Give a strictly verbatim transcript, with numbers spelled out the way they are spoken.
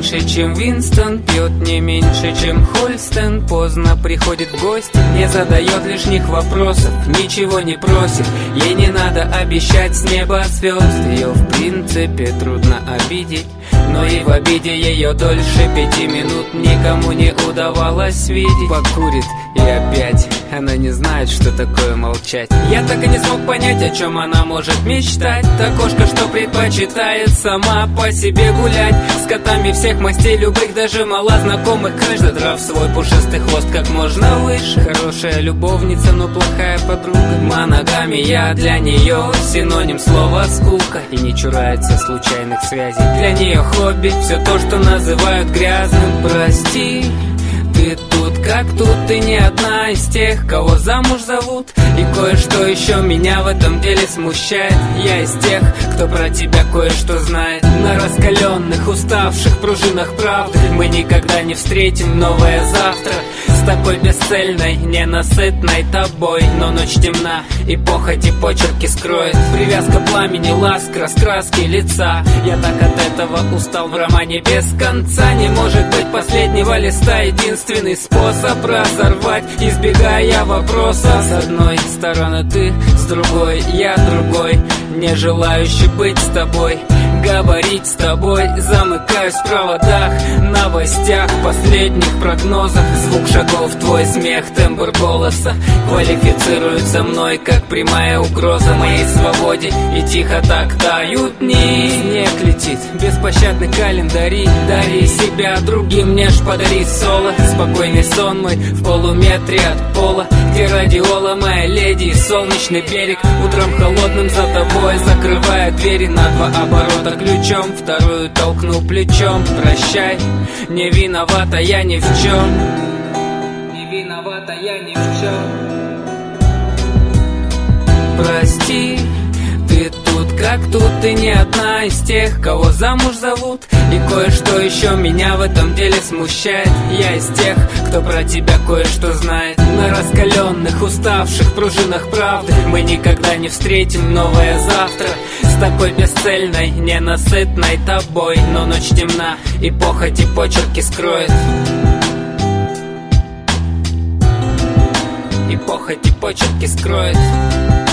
меньше, чем Винстон, пьет не меньше, чем Хольстен. Поздно приходит в гости, не задает лишних вопросов, ничего не просит. Ей не надо обещать с неба звезд. Ее в принципе трудно обидеть, но и в обиде ее дольше пяти минут никому не удавалось видеть. Покурит и опять она не знает, что такое молчать. Я так и не смог понять, о чем она может мечтать. Та кошка, что предпочитает сама по себе гулять, с котами всех мастей, любых, даже мало знакомых. Каждый драв свой пушистый хвост как можно выше. Хорошая любовница, но плохая подруга. Моногамия для нее синоним слова скука, и не чурается случайных связей. Для нее хобби все то, что называют грязным. Прости, ты тут как тут, ты не одна из тех, кого замуж зовут. И кое-что еще меня в этом деле смущает. Я из тех, кто про тебя кое-что знает. На раскаленных, уставших пружинах правды мы никогда не встретим новое завтра. С такой бесцельной, ненасытной тобой. Но ночь темна, и похоть и почерки скроет. Привязка пламени, ласк, раскраски лица. Я так от этого устал в романе без конца. Не может быть последнего листа единственный способ разорвать, избегая вопроса. С одной стороны ты, с другой я другой, не желающий быть с тобой, говорить с тобой. Замыкаюсь в проводах, новостях, последних прогнозах. Звук шагов, твой смех, тембр голоса квалифицируются мной как прямая угроза моей свободе. И тихо так тают дни. Снег летит, беспощадный календари. Дари себя другим, мне ж подари соло. Спокойный сон мой в полуметре от пола, где радиола моя леди и солнечный берег. Утром холодным за тобой закрывая двери на два оборота ключом, вторую толкну плечом. Прощай, не виновата я ни в чем. Не виновата я ни в чем. Прости, ты тут как тут, ты не одна из тех, кого замуж зовут. И кое-что еще меня в этом деле смущает. Я из тех, кто про тебя кое-что знает. На раскаленных, уставших пружинах правды мы никогда не встретим новое завтра. С такой бесцельной, ненасытной тобой. Но ночь темна, и похоть и почерки скроет. И похоть и почерки скроет.